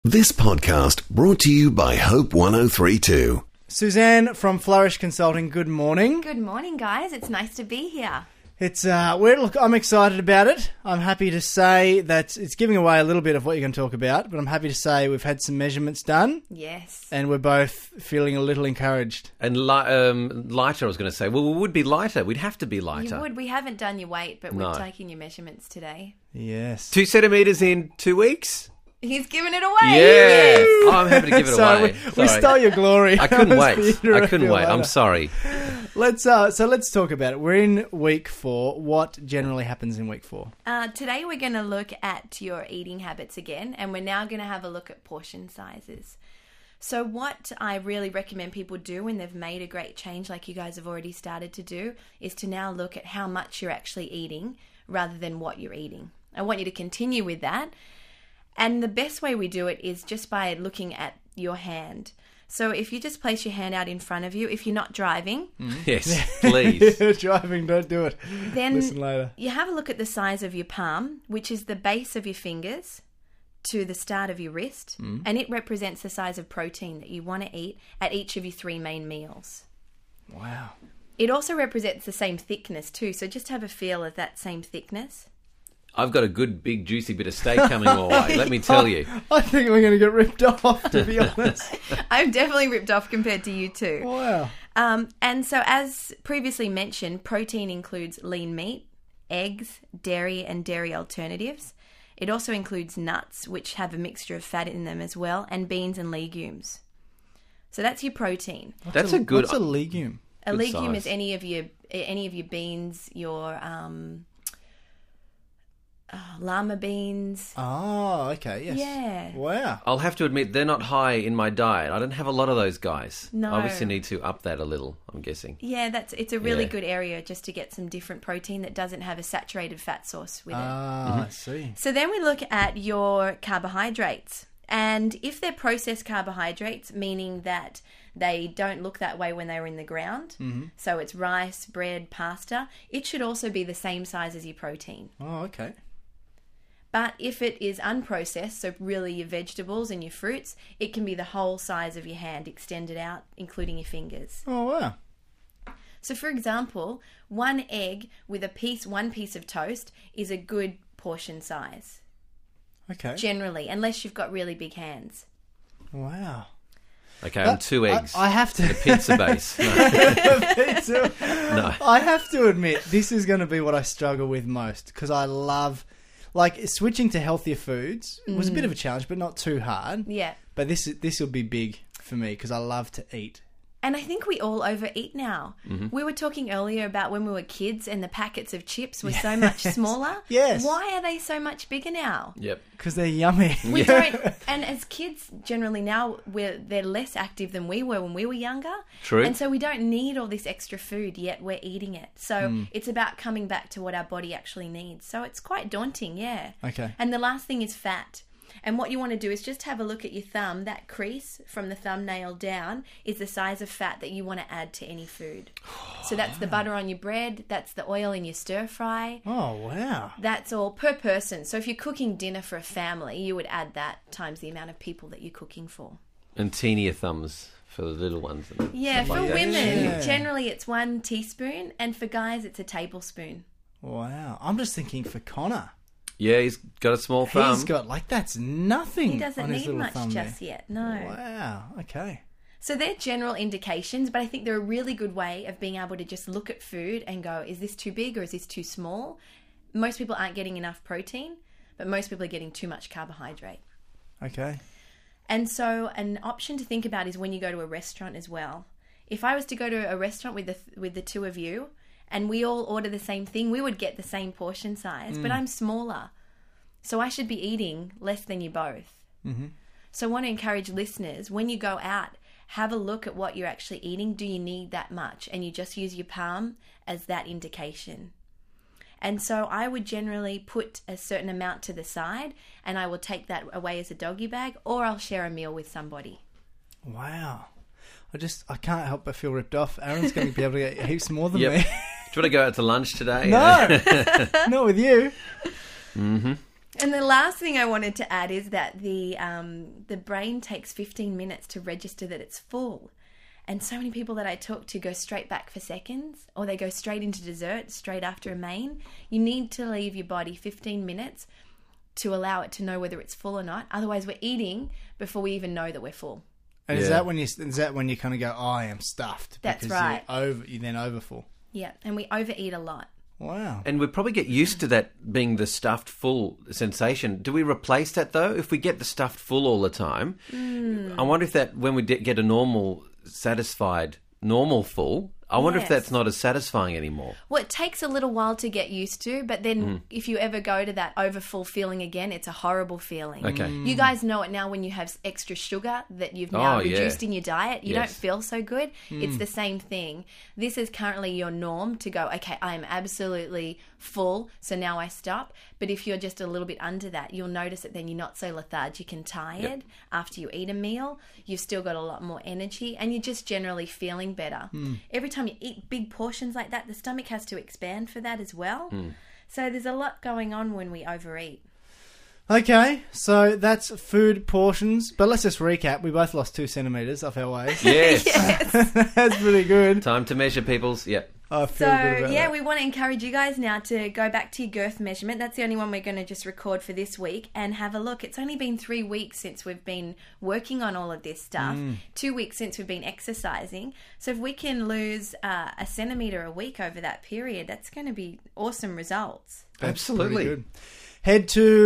This podcast brought to you by Hope 1032. Suzanne from Flourish Consulting, good morning. Good morning, guys. It's nice to be here. It's I'm excited about it. I'm happy to say that it's giving away a little bit of what you're going to talk about, but I'm happy to say we've had some measurements done. Yes. And we're both feeling a little encouraged. And lighter, I was going to say. Well, we would be lighter. We'd have to be lighter. You would. We haven't done your weight, but No. we're taking your measurements today. Yes. 2 centimetres in 2 weeks? He's giving it away. Yeah. Oh, I'm happy to give it So away. we stole your glory. I couldn't That was wait. for you to I couldn't reveal wait. I'm later. sorry. Let's talk about it. We're in week 4. What generally happens in week 4? Today we're going to look at your eating habits again, and we're now going to have a look at portion sizes. So what I really recommend people do when they've made a great change, like you guys have already started to do, is to now look at how much you're actually eating rather than what you're eating. I want you to continue with that. And the best way we do it is just by looking at your hand. So if you just place your hand out in front of you, if you're not driving, Yes, please. Driving, don't do it. then Listen later. you have a look at the size of your palm, which is the base of your fingers to the start of your wrist, and it represents the size of protein that you want to eat at each of your 3 main meals. Wow. It also represents the same thickness too, so just have a feel of that same thickness. I've got a good, big, juicy bit of steak coming my way, let me tell you. I think we're going to get ripped off, to be honest. I'm definitely ripped off compared to you two. Wow. And so as previously mentioned, protein includes lean meat, eggs, dairy and dairy alternatives. It also includes nuts, which have a mixture of fat in them as well, and beans and legumes. So that's your protein. That's a good... What's a legume? A Good legume size. is any of your beans, your llama beans. Oh, okay, yes. Yeah. Wow. I'll have to admit, they're not high in my diet. I don't have a lot of those guys. No. I obviously need to up that a little, I'm guessing. Yeah, it's a really Yeah. good area just to get some different protein that doesn't have a saturated fat source with it. Ah, I see. So then we look at your carbohydrates. And if they're processed carbohydrates, meaning that they don't look that way when they were in the ground, so it's rice, bread, pasta, it should also be the same size as your protein. Oh, okay. But if it is unprocessed, so really your vegetables and your fruits, it can be the whole size of your hand extended out, including your fingers. Oh, wow. So for example, one egg with one piece of toast is a good portion size, Okay. generally, unless you've got really big hands. Wow. Okay, I'm 2 eggs. I have to... Pizza base. No. No. I have to admit, this is going to be what I struggle with most, because I love... Like, switching to healthier foods was a bit of a challenge, but not too hard. Yeah. But this will be big for me, because I love to eat. And I think we all overeat now. We were talking earlier about when we were kids and the packets of chips were so much smaller. Yes. Why are they so much bigger now? Yep. Because they're yummy. We don't, and as kids, generally now, they're less active than we were when we were younger. True. And so we don't need all this extra food, yet we're eating it. So it's about coming back to what our body actually needs. So it's quite daunting, yeah. Okay. And the last thing is fat. And what you want to do is just have a look at your thumb. That crease from the thumbnail down is the size of fat that you want to add to any food. So that's the butter on your bread. That's the oil in your stir fry. Oh, wow. That's all per person. So if you're cooking dinner for a family, you would add that times the amount of people that you're cooking for. And teenier thumbs for the little ones. And Yeah, stuff for like that. women, Yeah. generally it's 1 teaspoon. And for guys, it's a tablespoon. Wow. I'm just thinking for Connor. Yeah, he's got a small thumb. He's got, that's nothing He doesn't on his need little much thumb just there. yet, no. Wow. Okay. So they're general indications, but I think they're a really good way of being able to just look at food and go, is this too big or is this too small? Most people aren't getting enough protein, but most people are getting too much carbohydrate. Okay. And so an option to think about is when you go to a restaurant as well. If I was to go to a restaurant with the two of you and we all order the same thing, we would get the same portion size, but I'm smaller. So I should be eating less than you both. Mm-hmm. So I want to encourage listeners, when you go out, have a look at what you're actually eating. Do you need that much? And you just use your palm as that indication. And so I would generally put a certain amount to the side and I will take that away as a doggy bag, or I'll share a meal with somebody. Wow. I can't help but feel ripped off. Aaron's going to be able to get heaps more than Yep. me. Do you want to go out to lunch today? No, not with you. Mm-hmm. And the last thing I wanted to add is that the brain takes 15 minutes to register that it's full. And so many people that I talk to go straight back for seconds, or they go straight into dessert, straight after a main. You need to leave your body 15 minutes to allow it to know whether it's full or not. Otherwise, we're eating before we even know that we're full. And is that when you kind of go, oh, I am stuffed? That's because right. You're then overfull. Yeah, and we overeat a lot. Wow. And we probably get used to that being the stuffed full sensation. Do we replace that, though? If we get the stuffed full all the time, I wonder if that, when we get a normal, satisfied, normal full, I wonder if that's not as satisfying anymore. Well, it takes a little while to get used to, but then if you ever go to that overfull feeling again, it's a horrible feeling. Okay. You guys know it now when you have extra sugar that you've now reduced in your diet. You don't feel so good. It's the same thing. This is currently your norm to go, okay, I am absolutely full, so now I stop. But if you're just a little bit under that, you'll notice that then you're not so lethargic and tired after you eat a meal. You've still got a lot more energy and you're just generally feeling better. Every time you eat big portions like that, the stomach has to expand for that as well. So there's a lot going on when we overeat. Okay, so that's food portions. But let's just recap. We both lost 2 centimetres off our waist. Yes. That's pretty good. Time to measure, peoples. Yep. I feel good about that. We want to encourage you guys now to go back to your girth measurement. That's the only one we're going to just record for this week and have a look. It's only been 3 weeks since we've been working on all of this stuff. 2 weeks since we've been exercising. So if we can lose a centimetre a week over that period, that's going to be awesome results. Absolutely. Good. Head to